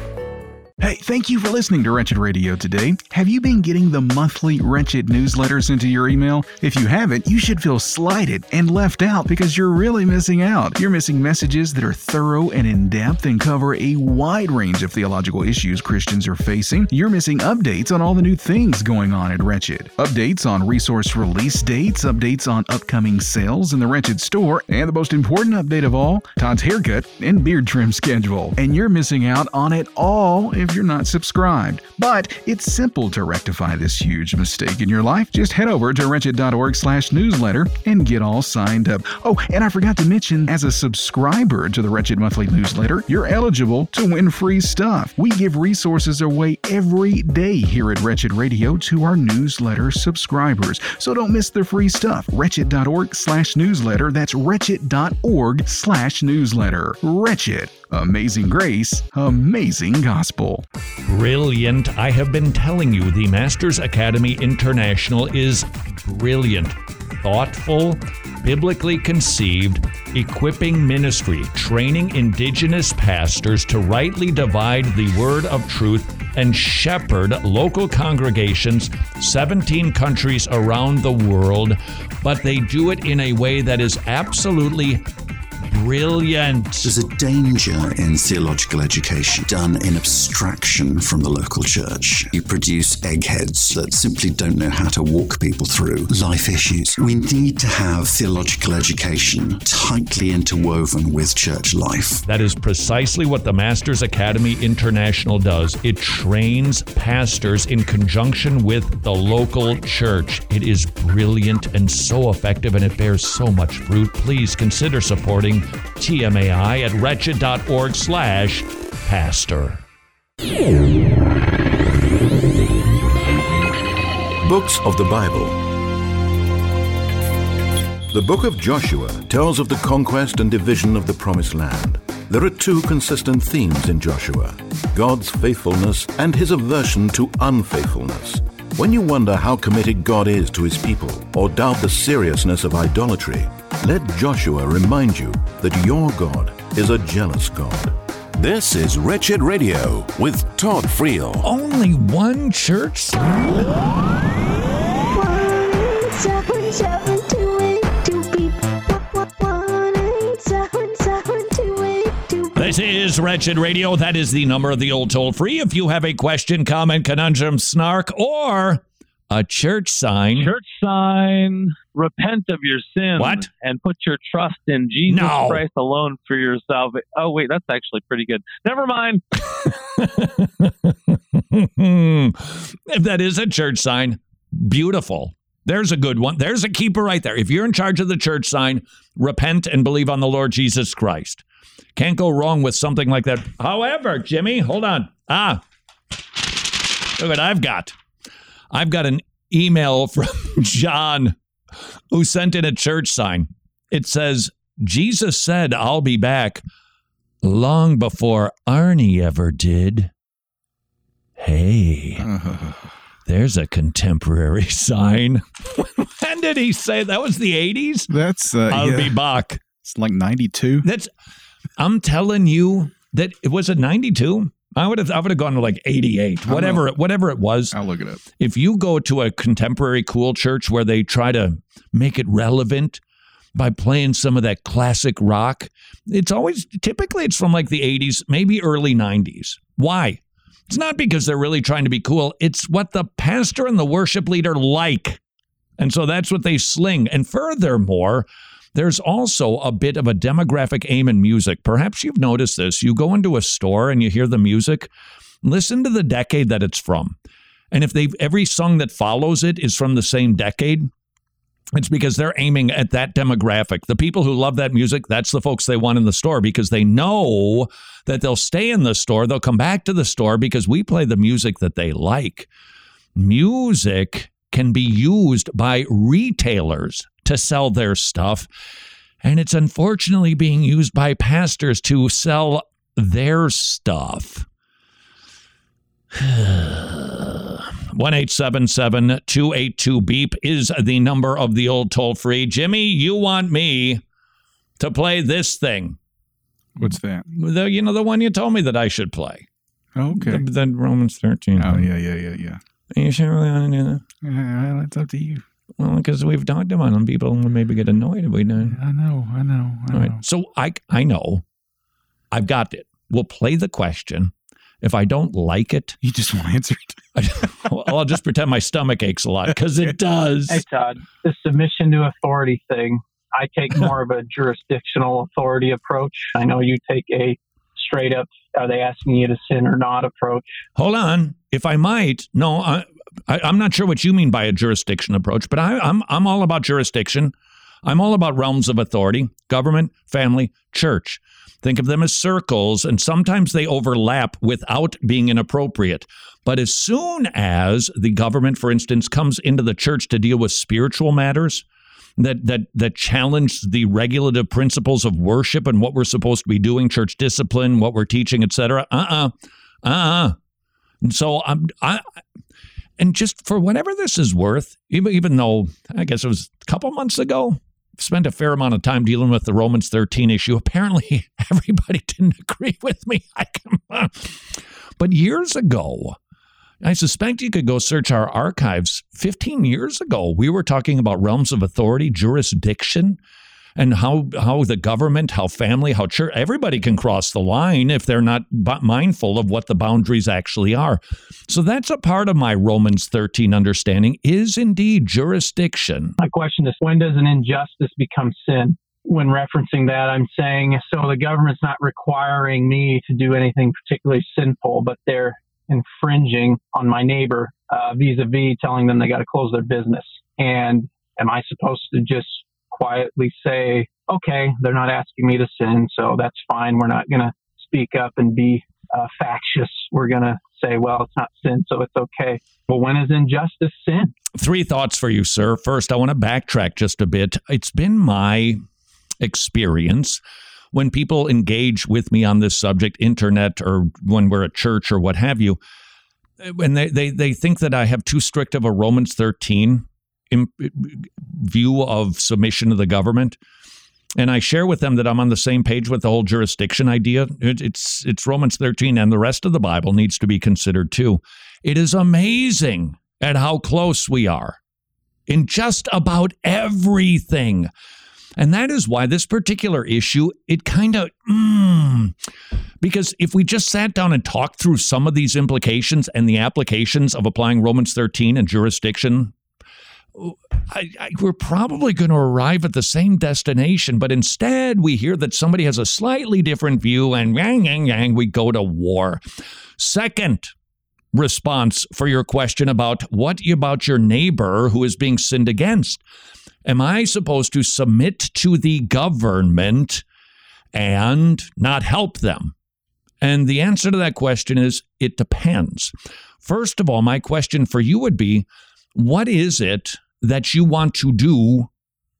Hey, thank you for listening to Wretched Radio today. Have you been getting the monthly Wretched newsletters into your email? If you haven't, you should feel slighted and left out because you're really missing out. You're missing messages that are thorough and in-depth and cover a wide range of theological issues Christians are facing. You're missing updates on all the new things going on at Wretched. Updates on resource release dates, updates on upcoming sales in the Wretched store, and the most important update of all, Todd's haircut and beard trim schedule. And you're missing out on it all if you're not subscribed. But it's simple to rectify this huge mistake in your life. Just head over to wretched.org slash newsletter and get all signed up. Oh, and I forgot to mention, as a subscriber to the Wretched Monthly Newsletter, you're eligible to win free stuff. We give resources away every day here at Wretched Radio to our newsletter subscribers. So don't miss the free stuff. Wretched.org slash newsletter. That's wretched.org slash newsletter. Wretched. Amazing grace, amazing gospel. Brilliant. I have been telling you, the Masters Academy International is brilliant, thoughtful, biblically conceived, equipping ministry, training indigenous pastors to rightly divide the word of truth and shepherd local congregations, seventeen countries around the world, but they do it in a way that is absolutely brilliant. There's a danger in theological education done in abstraction from the local church. You produce eggheads that simply don't know how to walk people through life issues. We need to have theological education tightly interwoven with church life. That is precisely what the Masters Academy International does. It trains pastors in conjunction with the local church. It is brilliant and so effective, and it bears so much fruit. Please consider supporting T M A I at wretched.org slash pastor. Books of the Bible. The book of Joshua tells of the conquest and division of the Promised Land. There are two consistent themes in Joshua: God's faithfulness and his aversion to unfaithfulness. When you wonder how committed God is to his people, or doubt the seriousness of idolatry, let Joshua remind you that your God is a jealous God. This is Wretched Radio with Todd Friel. Only one church? This is Wretched Radio. That is the number of the old toll-free. If you have a question, comment, conundrum, snark, or a church sign. Church sign, repent of your sins. What? And put your trust in Jesus no. Christ alone for your salvation. Oh, wait, that's actually pretty good. Never mind. If that is a church sign, beautiful. There's a good one. There's a keeper right there. If you're in charge of the church sign, repent and believe on the Lord Jesus Christ. Can't go wrong with something like that. However, Jimmy, hold on. Ah, look what I've got. I've got an email from John who sent in a church sign. It says, Jesus said, I'll be back long before Arnie ever did. Hey, there's a contemporary sign. When did he say that? Was the eighties? That's, uh, I'll yeah. be back. It's like ninety-two. That's, I'm telling you that it was a ninety-two. I would have, I would have gone to like eighty-eight, whatever, it, whatever it was. I'll look it up. If you go to a contemporary cool church where they try to make it relevant by playing some of that classic rock, it's always, typically it's from like the eighties, maybe early nineties. Why? It's not because they're really trying to be cool. It's what the pastor and the worship leader like. And so that's what they sling. And furthermore, there's also a bit of a demographic aim in music. Perhaps you've noticed this. You go into a store and you hear the music, listen to the decade that it's from. And if they've every song that follows it is from the same decade, it's because they're aiming at that demographic. The people who love that music, that's the folks they want in the store because they know that they'll stay in the store. They'll come back to the store because we play the music that they like. Music can be used by retailers to sell their stuff, and it's unfortunately being used by pastors to sell their stuff. one eight seven seven, two eight two, BEEP is the number of the old toll-free. Jimmy, you want me to play this thing. What's that? The, you know, the one you told me that I should play. Okay. The, the Romans thirteen. Oh, yeah, yeah, yeah, yeah. Are you sure we want to do that? Yeah, well, it's up to you. Well, because we've talked about them, people would maybe get annoyed if we don't. I know, I know, I All know. right. So I, I know. I've got it. We'll play the question. If I don't like it, you just won't answer it. well, I'll just pretend my stomach aches a lot because it does. Hey, Todd, the submission to authority thing, I take more of a jurisdictional authority approach. I know you take a straight up, are they asking you to sin or not approach. Hold on. If I might, no, I, I, I'm not sure what you mean by a jurisdiction approach, but I, I'm I'm all about jurisdiction. I'm all about realms of authority, government, family, church. Think of them as circles, and sometimes they overlap without being inappropriate. But as soon as the government, for instance, comes into the church to deal with spiritual matters that that that challenge the regulative principles of worship and what we're supposed to be doing, church discipline, what we're teaching, et cetera, uh-uh, uh-uh. And so I'm, I, and just for whatever this is worth, even even though I guess it was a couple months ago, spent a fair amount of time dealing with the Romans thirteen issue. Apparently, everybody didn't agree with me. I can, but years ago, I suspect you could go search our archives. fifteen years ago, we were talking about realms of authority, jurisdiction, and how how the government, how family, how church, everybody can cross the line if they're not b- mindful of what the boundaries actually are. So that's a part of my Romans thirteen understanding is indeed jurisdiction. My question is, when does an injustice become sin? When referencing that, I'm saying, so the government's not requiring me to do anything particularly sinful, but they're infringing on my neighbor uh, vis-a-vis telling them they got to close their business. And am I supposed to just quietly say, okay, they're not asking me to sin, so that's fine. We're not going to speak up and be uh, factious. We're going to say, well, it's not sin, so it's okay. Well, when is injustice sin? Three thoughts for you, sir. First, I want to backtrack just a bit. It's been my experience when people engage with me on this subject, internet or when we're at church or what have you, when they, they, they think that I have too strict of a Romans thirteen view of submission to the government. And I share with them that I'm on the same page with the whole jurisdiction idea. It, it's it's Romans thirteen, and the rest of the Bible needs to be considered too. It is amazing at how close we are in just about everything. And that is why this particular issue, it kind of, mm, because if we just sat down and talked through some of these implications and the applications of applying Romans thirteen and jurisdiction, I, I, we're probably going to arrive at the same destination, but instead we hear that somebody has a slightly different view and yang, yang, yang, we go to war. Second response for your question about what about your neighbor who is being sinned against. Am I supposed to submit to the government and not help them? And the answer to that question is it depends. First of all, my question for you would be, what is it that you want to do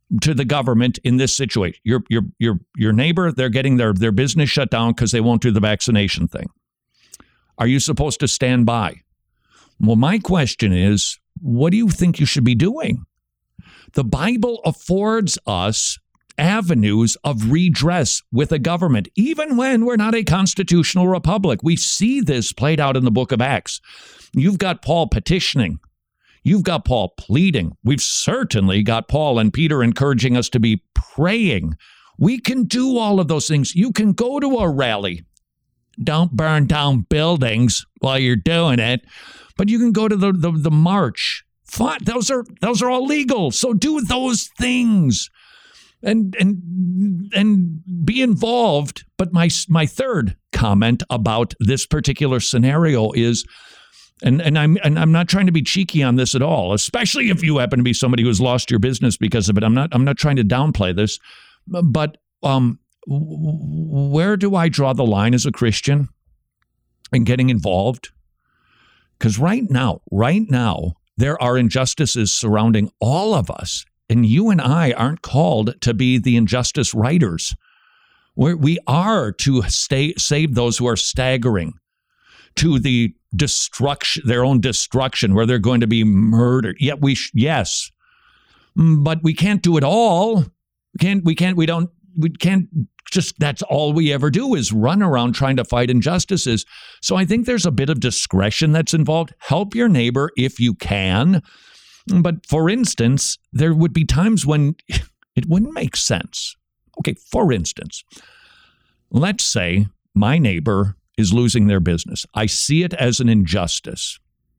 to the government in this situation? Your your your your neighbor, they're getting their, their business shut down because they won't do the vaccination thing. Are you supposed to stand by? Well, my question is, what do you think you should be doing? The Bible affords us avenues of redress with a government, even when we're not a constitutional republic. We see this played out in the book of Acts. You've got Paul petitioning. You've got Paul pleading. We've certainly got Paul and Peter encouraging us to be praying. We can do all of those things. You can go to a rally. Don't burn down buildings while you're doing it, but you can go to the, the, the march. Fine. Those are those are all legal. So do those things. And and and be involved. But my my third comment about this particular scenario is, and and I'm and I'm not trying to be cheeky on this at all, especially if you happen to be somebody who's lost your business because of it. I'm not I'm not trying to downplay this, but um, where do I draw the line as a Christian in getting involved? Because right now, right now, there are injustices surrounding all of us. And you and I aren't called to be the injustice writers. We're, we are to stay, save those who are staggering to the destruction, their own destruction, where they're going to be murdered. Yet we, sh- yes, but we can't do it all. We can't. We can't. We don't. We can't. Just that's all we ever do is run around trying to fight injustices. So I think there's a bit of discretion that's involved. Help your neighbor if you can. But for instance, there would be times when it wouldn't make sense. Okay, for instance, let's say my neighbor is losing their business. I see it as an injustice.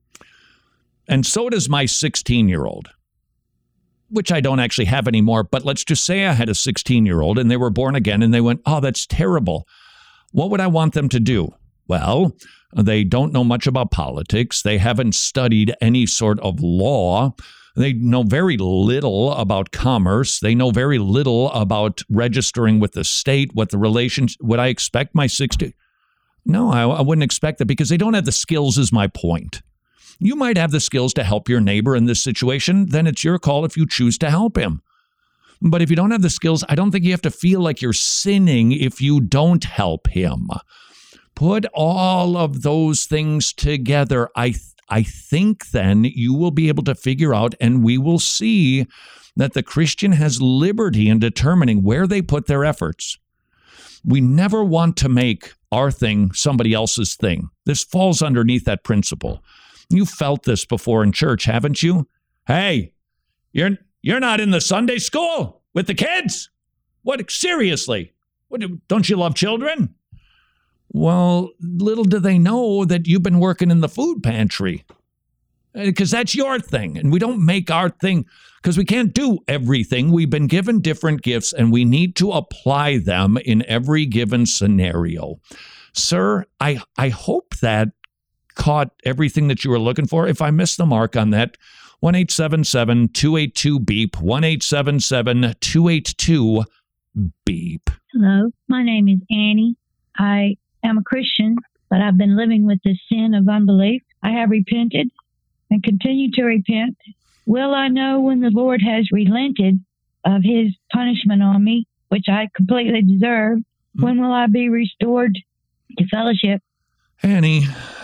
And so does my sixteen-year-old, which I don't actually have anymore. But let's just say I had a sixteen-year-old and they were born again and they went, oh, that's terrible. What would I want them to do? Well, they don't know much about politics. They haven't studied any sort of law. They know very little about commerce. They know very little about registering with the state, what the relations. Would I expect my sixty? No, I, I wouldn't expect that because they don't have the skills is my point. You might have the skills to help your neighbor in this situation. Then it's your call if you choose to help him. But if you don't have the skills, I don't think you have to feel like you're sinning if you don't help him. Put all of those things together. I th- I think then you will be able to figure out, and we will see that the Christian has liberty in determining where they put their efforts. We never want to make our thing somebody else's thing. This falls underneath that principle. You felt this before in church, haven't you? Hey, you're you're not in the Sunday school with the kids? What, seriously? What, don't you love children? Well, little do they know that you've been working in the food pantry because that's your thing. And we don't make our thing because we can't do everything. We've been given different gifts and we need to apply them in every given scenario. Sir, I, I hope that caught everything that you were looking for. If I missed the mark on that, one eight seven seven, two eight two, beep, one eight seven seven, two eight two, beep. Hello, my name is Annie. I am a Christian, but I've been living with the sin of unbelief. I have repented and continue to repent. Will I know when the Lord has relented of his punishment on me, which I completely deserve? Mm. When will I be restored to fellowship? Annie,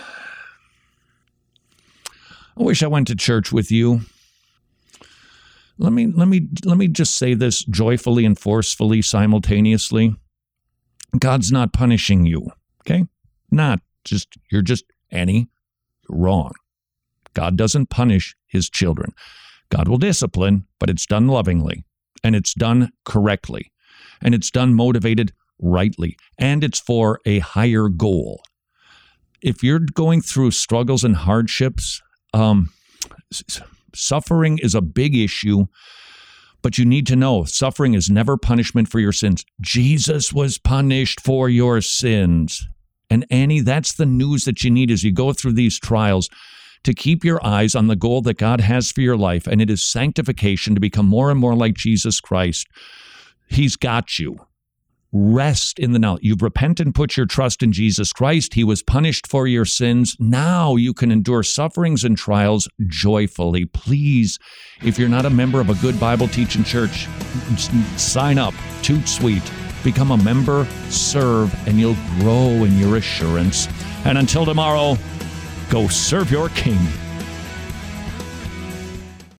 I wish I went to church with you. Let me let me let me just say this joyfully and forcefully simultaneously. God's not punishing you, okay? Not just you're just Annie, you're wrong. God doesn't punish his children. God will discipline, but it's done lovingly, and it's done correctly, and it's done motivated rightly, and it's for a higher goal. If you're going through struggles and hardships, um, suffering is a big issue, but you need to know suffering is never punishment for your sins. Jesus was punished for your sins. And Annie, that's the news that you need as you go through these trials, to keep your eyes on the goal that God has for your life, and it is sanctification, to become more and more like Jesus Christ. He's got you. Rest in the now. You've repented and put your trust in Jesus Christ. He was punished for your sins. Now you can endure sufferings and trials joyfully. Please, if you're not a member of a good Bible teaching church, sign up. Toot sweet. Become a member, serve, and you'll grow in your assurance. And until tomorrow, go serve your King.